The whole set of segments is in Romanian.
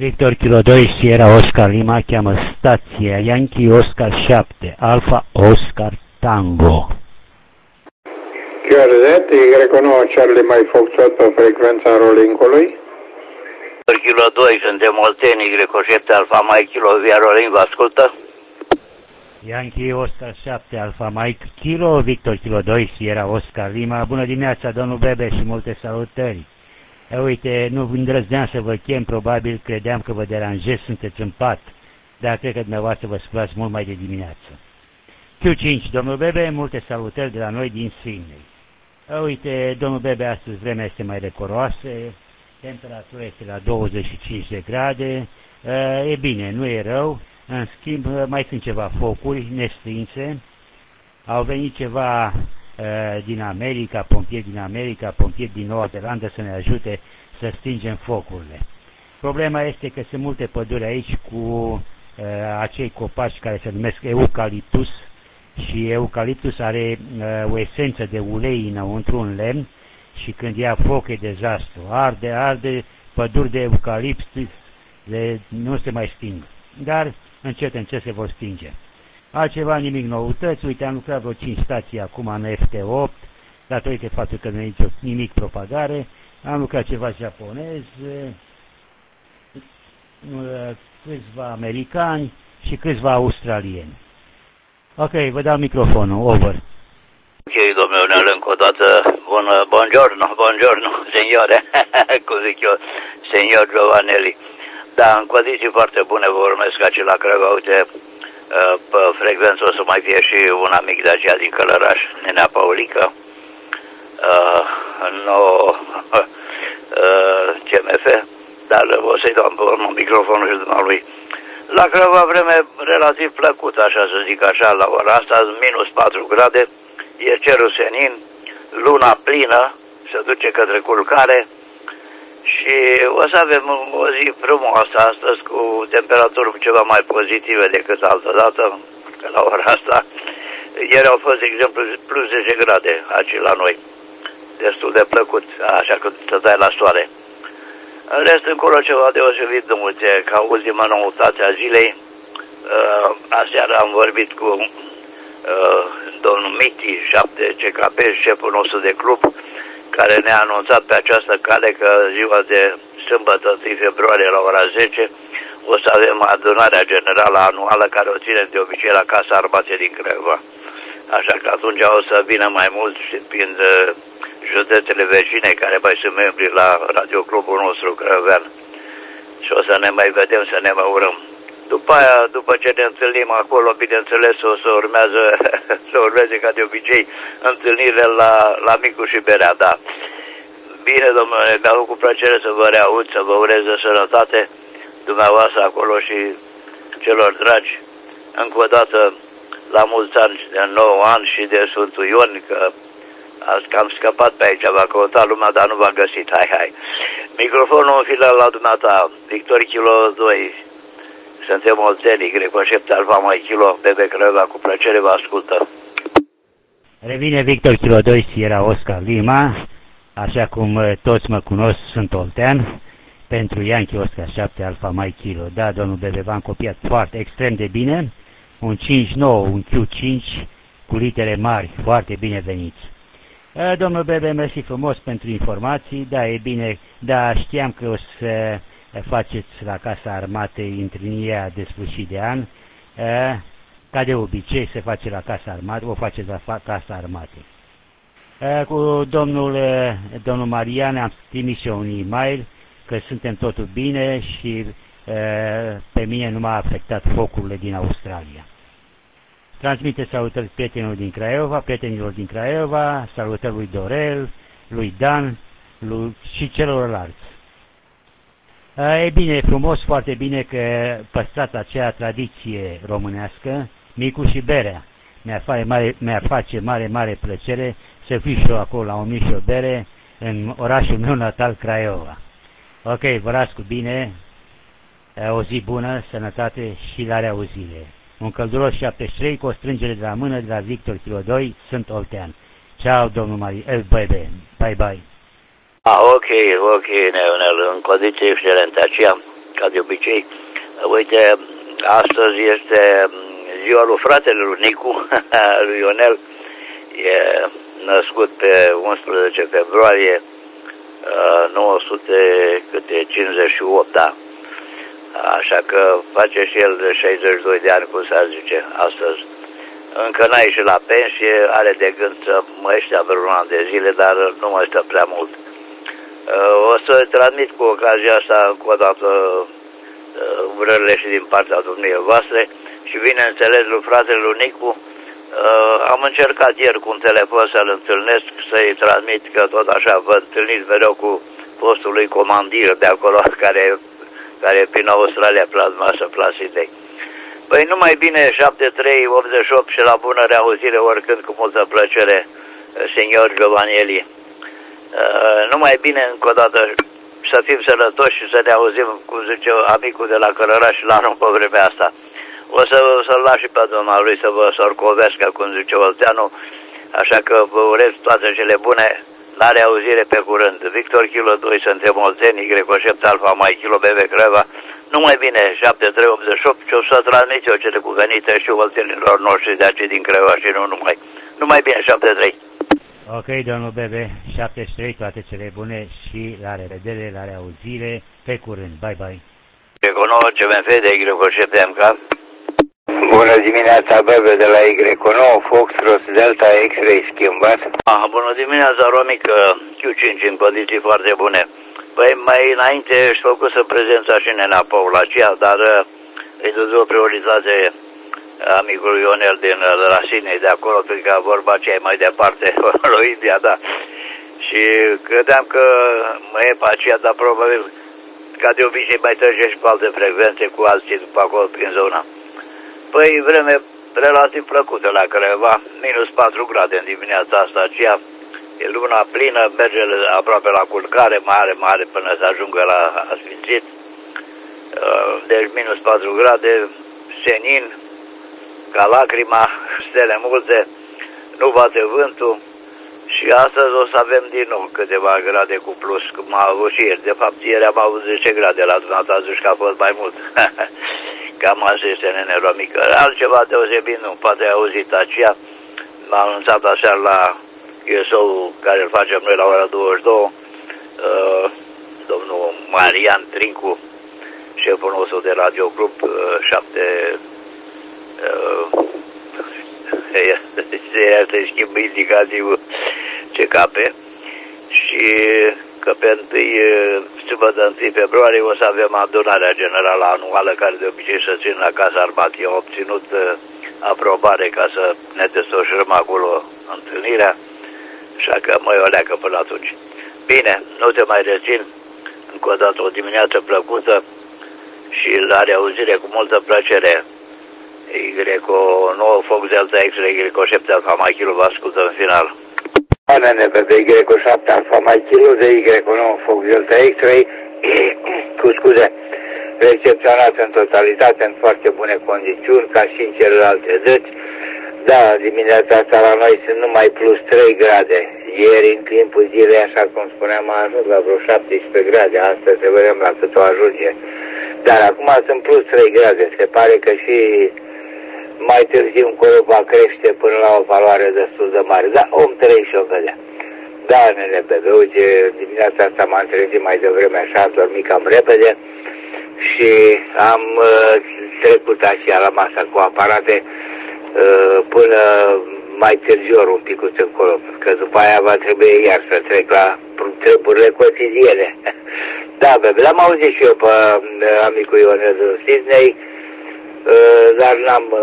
Victor Kilo 2 Sierra Oscar Lima cheamă stația Yankee Oscar 7 Alpha Oscar Tango. QRZ, Y9 Charlie Mike Foxtrot pe frecvența Rolling-ului. Victor Kilo 2, suntem Olteni, Y7 Alpha Mike Kilo via Rolling, vă ascultă? Yankee Oscar 7 Alpha Mike Kilo, Victor Kilo 2 Sierra Oscar Lima. Bună dimineața, domnul Bebe, și multe salutări. Uite, nu îndrăzneam să vă chem, probabil credeam că vă deranjez, sunteți în pat, dar cred că dumneavoastră vă sculați mult mai de dimineață. Q5, domnul Bebe, multe salutări de la noi din Sydney. Uite, domnul Bebe, astăzi vremea este mai recoroasă, temperatura este la 25 de grade, e bine, nu e rău, în schimb mai sunt ceva focuri nestinse, au venit ceva din America, pompieri din Noua Zeelandă să ne ajute să stingem focurile. Problema este că sunt multe păduri aici cu acei copaci care se numesc eucaliptus și eucaliptus are o esență de ulei înăuntru în lemn și când ia foc e dezastru. Arde, păduri de eucaliptus nu se mai sting, dar încet se vor stinge. Altceva, nimic noutăți, uite, am lucrat vreo 5 stații acum în FT8, datorită faptul că nu e nimic propagare, am lucrat ceva japonez, câțiva americani și câțiva australieni. Ok, vă dau microfonul, over. Ok, domnule, încă o dată, buongiorno, signore, cum zic eu, signor Giovanelli. Da, în condiții foarte bune vă urmesc aici la Craiova, uite, pe frecvență o să mai fie și un amic de aceea din Călăraș, Nenea Paulică, CMF, dar o să-i dau un microfonul și dumnealui. La Craiova vreme relativ plăcută, așa să zic așa, la ora asta, minus 4 grade, e cerul senin, luna plină, se duce către culcare și o să avem o zi frumoasă astăzi cu temperaturi ceva mai pozitive decât altă dată, că la ora asta. Ieri au fost, de exemplu, plus 10 grade aici la noi, destul de plăcut, așa că stăteai la soare. În rest, încolo ceva deosebit de multe, ca ultima noutate a zilei. Aseară am vorbit cu domnul Miti, 7 CKP, șeful nostru de club, care ne-a anunțat pe această cale că ziua de sâmbătă, 1 februarie, la ora 10, o să avem adunarea generală anuală care o ținem de obicei la Casa Armatei din Craiova. Așa că atunci o să vină mai mult și fiind județele vecine care mai sunt membri la radioclubul nostru crăvean. Și o să ne mai vedem, să ne mai urăm. După aia, după ce ne întâlnim acolo, bineînțeles, o să urmeze ca de obicei întâlnirile la Micu și Berea, da. Bine, domnule, mi-a făcut plăcere să vă reaud, să vă urez de sănătate dumneavoastră acolo și celor dragi. Încă o dată, la mulți ani, de 9 ani și de Sfântul Ion, că am scăpat pe aici, v-a căutat lumea, dar nu v-am găsit. Hai. Microfonul în filă la dumneata, Victor Kilo 2, suntem Olteni, Y7 Alpha Mike Kilo, Bebe Craiova, cu plăcere vă ascultă. Revine Victor Kilo 2 Sierra Oscar Lima, așa cum toți mă cunosc, sunt oltean, pentru Yankee Oscar 7 Alpha Mike Kilo. Da, domnul Bebe, v-am copiat foarte extrem de bine, un 5-9, un Q5 cu litere mari, foarte bine veniți. Domnul Bebe, mersi frumos pentru informații, da, e bine, da, știam că o să faceți la Casa Armatei întâlnirea de sfârșit de an, ca de obicei se face la Casa Armatei, o faceți la Casa Armatei. Cu domnul Marian am trimis și eu un e-mail că suntem totul bine și pe mine nu m-a afectat focurile din Australia. Transmite salutări prietenilor din Craiova, salutări lui Dorel, lui Dan și celorlalți. E bine, e frumos, foarte bine că păstrați acea tradiție românească, Micu și Berea. Mi-ar face mare plăcere să fiu și eu acolo la o mic și o bere în orașul meu natal, Craiova. Ok, vă las cu bine, o zi bună, sănătate și la reauzire. Un călduros 73 cu o strângere de la mână de la Victor Kilo 2, sunt oltean. Ciao, domnul bye. Ok, Neonel, în condiții excelente aceea. ca de obicei. Uite, astăzi este ziua lui fratele lui Nicu, lui Ionel. E născut pe 11 februarie 958, da. Așa că face și el de 62 de ani, cum s-ar zice, astăzi. Încă n-a ieșit la pensie, are de gând să mă ăștia vreun an de zile, dar nu mă stă prea mult. O să transmit cu ocazia asta încă o dată urările și din partea dumneavoastră și bineînțeles lui fratele lui Nicu. Am încercat ieri cu un telefon să-l întâlnesc, să-i transmit că tot așa vă întâlniți mereu cu postul lui comandir de acolo, care e prin Australia, plasmasă Plasidei. Păi numai bine 7388 și la bună reauzire oricând cu multă plăcere, senior Giovanieli. Numai bine încă o dată să fim sănătoși și să ne auzim, cum zice amicul de la Călăraș la anul pe vremea asta. O să-l las și pe dumnealui să vă sorcovească, cum zice Olteanu, așa că vă urez toate cele bune, la reauzire pe curând. Victor Kilo 2, suntem Olteni, Y7 Alfa Mai Kilo BB Creva, numai bine 7388 și o să transmit eu cele cuvenite și oltenilor noștri de aici din Creva și nu numai. Numai bine 73. Ok, domnul Bebe, 73, toate cele bune și la revedere, la reauzire, pe curând, bye bye. Y9, CMF de Y7 MK. Bună dimineața, Bebe, de la Y9, Foxtrot Delta X-Ray schimbat. Bună dimineața, Romic, Q5 în condiții foarte bune. Păi mai înainte ești făcut să prezența și Nenea Paulacia, dar îi dă o prioritate amicului Ionel din la Sine, de acolo, pentru că vorba aceea mai departe, la India, da. Și credeam că mai e pe aceea, dar probabil, ca de obicei, mai trece și pe alte frecvențe cu alții după acolo prin zona. Păi vreme relativ plăcută la Creva, minus 4 grade în dimineața asta aceea, e luna plină, merge aproape la culcare, mare până să ajungă la Asfințit, deci minus 4 grade, senin, ca lacrima, stele multe, nu bate vântul și astăzi o să avem din nou câteva grade cu plus, cum am avut și ieri. De fapt, ieri am avut 10 grade la dumneata, zici că a fost mai mult. Cam așa este, nene Romică. Altceva deosebit nu, poate ai auzit aceea. M-a anunțat așa la QSO care îl facem noi la ora 22, domnul Marian Trincu, șeful nostru de Radio Club 7, se schimbă indicativul CKP și că pe sâmbătă 1 februarie o să avem adunarea generală anuală care de obicei se ține la Casa Armatei. Am obținut aprobare ca să ne desfășurăm acolo întâlnirea, așa că mă o leacă până atunci. Bine, nu te mai rețin, încă o dată o dimineață plăcută și la reauzire cu multă plăcere. Y9 Fox Delta X-Ray Y7 Alfa Mai Kilo, vă ascultă în final. Nene, Bebe, Y7 Alfa Mai Kilo de Y9 Fox Delta X-Ray, cu scuze, recepționat în totalitate, în foarte bune condiții, ca și în celelalte dăți. Da, dimineața asta la noi sunt numai plus 3 grade. Ieri, în timpul zilei, așa cum spuneam, a ajuns la vreo 17 grade. Astăzi se vedem la cât o ajunge. Dar acum sunt plus 3 grade. Se pare că și mai târziu încolo va crește până la o valoare destul de mare. Da, om trăi și o vedea. Da, nene, Bebe, uite, dimineața asta m-am trezit mai devreme așa, am dormit cam repede și am trecut așa la masa cu aparate până mai târziu un picuț încolo, că după aia va trebui iar să trec la treburile cotidiene. Da, Bebe, l-am auzit și eu pe amicul Ionel din Sydney, dar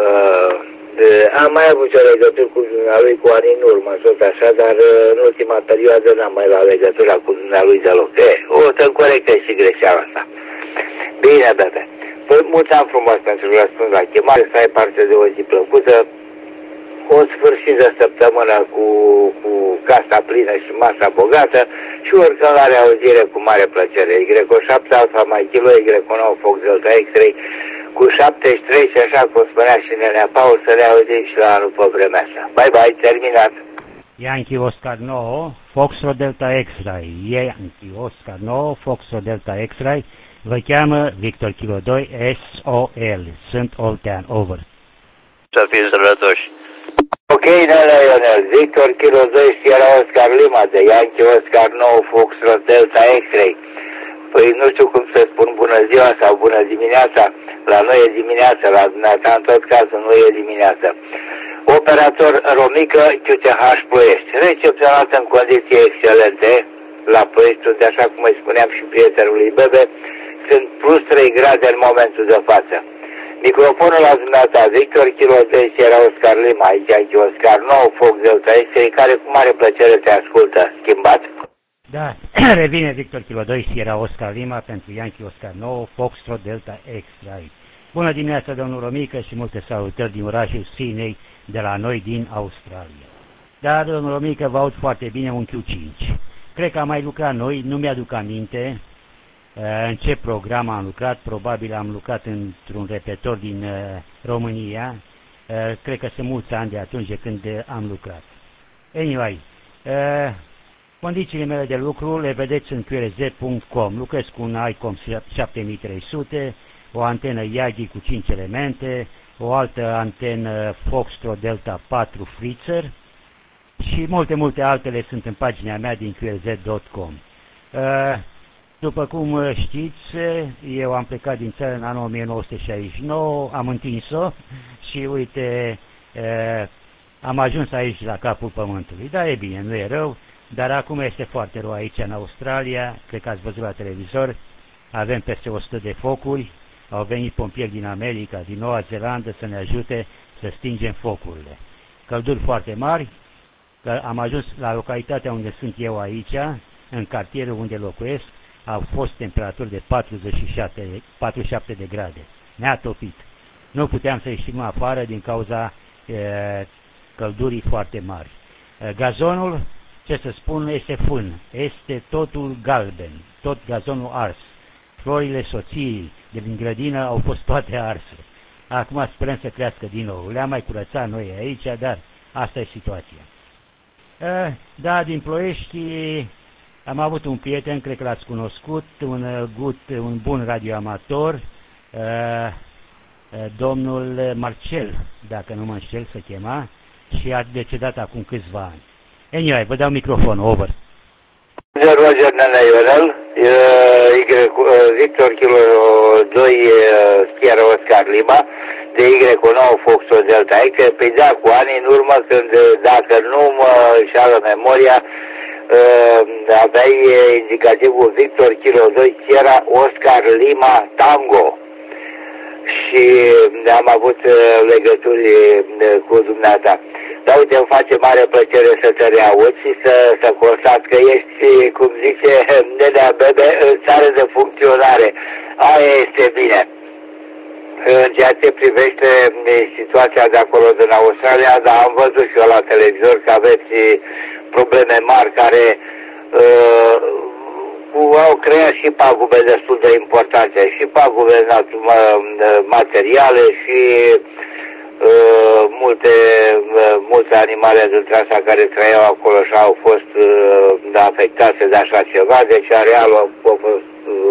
am mai avut o legătură cu dumnealui cu ani în urmă, tot așa, dar în ultima perioadă n-am mai luat legătura cu dumnealui deloc. O să-mi corectez și greșeala asta. Bine, Bebe. Păi, mulțumim frumos pentru răspuns la chemare, să ai parte de o zi plăcută, o sfârșit de săptămână cu casa plină și masa bogată și oricând la reauzire cu mare plăcere. Y7 Alfa Mai Kilo, Y9 Fox Delta X-Ray cu 73 și așa cum spunea și Nenea Paul, să reauzim și la anul pe vremea asta. Bye bye, terminat. Yankee Oscar 9, Foxtrot Delta X-Ray, Yankee Oscar 9, Foxtrot Delta X-Ray, Vă cheamă Victor Kilo 2 SOL. Sunt Oltean. Over. Să fiți sănătoși. Ok, Nela Ionel. Victor Kilo 2 Sierra Oscar Lima de Yankee Oscar 9 Foxtrot Delta X-Ray. Păi nu știu cum să spun bună ziua sau bună dimineața. La noi e dimineața, la dumneata în tot cazul nu e dimineața. Operator Romică QTH Ploiești. Recepționat în condiții excelente la Ploiești, unde așa cum îi spuneam și prietenului Bebe, sunt plus 3 grade în momentul de față. Microfonul la dumneata, Victor Kilo 2 Sierra Oscar Lima, aici Yankee Oscar 9 Fox Delta X-Ray, care cu mare plăcere te ascultă. Schimbat? Da, revine Victor Kilo 2 Sierra Oscar Lima pentru Yankee Oscar 9 Foxtrot Delta X-Ray. Bună dimineața, domnul Romică, și multe salutări din orașul Sydney, de la noi din Australia. Da, domnul Romică, vă aud foarte bine, un Q5. Cred că am mai lucrat noi, nu mi-aduc aminte în ce program am lucrat, probabil am lucrat într-un repetor din România, cred că sunt mulți ani de atunci de când am lucrat. Anyway, condițiile mele de lucru le vedeți în qrz.com. Lucrez cu un ICOM 7300, o antenă Yagi cu 5 elemente, o altă antenă Foxtrot Delta 4 Fritzer și multe altele sunt în pagina mea din qrz.com. După cum știți, eu am plecat din țară în anul 1969, am întins-o și uite, am ajuns aici la capul pământului. Da, e bine, nu e rău, dar acum este foarte rău aici în Australia, cred că ați văzut la televizor, avem peste 100 de focuri, au venit pompieri din America, din Noua Zeelandă să ne ajute să stingem focurile. Călduri foarte mari, că am ajuns la localitatea unde sunt eu aici, în cartierul unde locuiesc, au fost temperaturi de 47 de grade. Ne-a topit. Nu puteam să ieșim afară din cauza căldurii foarte mari. Gazonul, ce să spun, este fân. Este totul galben, tot gazonul ars. Florile soției de din grădină au fost toate arse. Acum sperăm să crească din nou. Le-am mai curățat noi aici, dar asta e situația. Da, din Ploiești am avut un prieten, cred că l-ați cunoscut, un bun radioamator, domnul Marcel, dacă nu mă înșel să chema, și a decedat acum câțiva ani. Anyway, vă dau microfonul, over. Roger Nene Ionel, Victor Kilo 2 Sierra Oscar Lima, de Y9 Foxtrot Delta X, pe da, cu ani în urmă, când, dacă nu mă înșală memoria, aveai indicativul Victor Kilo 2 Sierra Oscar Lima Tango. Și am avut legături cu dumneata. Dar uite, îmi face mare plăcere să te reaud și să constat că ești, cum zice Nenea Bebe, în țară de funcționare. Aia este bine. În ceea ce privește situația de acolo din Australia, dar am văzut și eu la televizor că aveți probleme mari care au creat și pagube destul de importante, și pagube materiale și multe animale dintre astea care trăiau acolo și au fost afectate de așa ceva, deci arealul a fost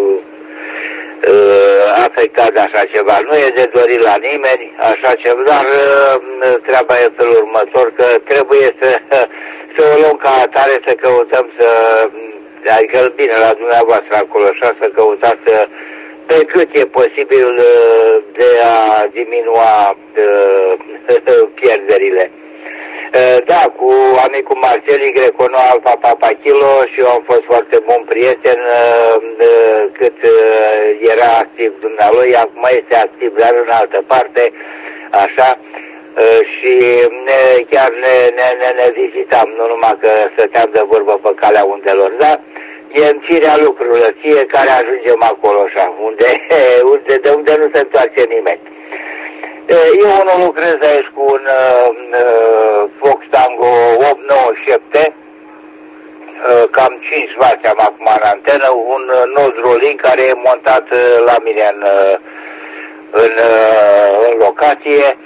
afectat de așa ceva. Nu e de dorit la nimeni așa ceva, dar treaba e felul următor, că trebuie să o luăm ca atare, să căutăm adică bine la dumneavoastră acolo, așa, să căutați pe cât e posibil de a diminua pierderile. Da, cu amicul Marcel Y9 Alfa Papa Kilo, și eu am fost foarte bun prieten cât era activ dumnealui, acum este activ, dar în altă parte, așa, și chiar ne vizitam, nu numai că stăteam de vorbă pe calea undelor, da? E în firea lucrurilor, fiecare ajungem acolo așa, de unde nu se întoarce nimeni. Eu nu lucrez aici cu un Fox Tango 897, cam 5 vați am acum în antenă, un node rolling care e montat la mine în locație.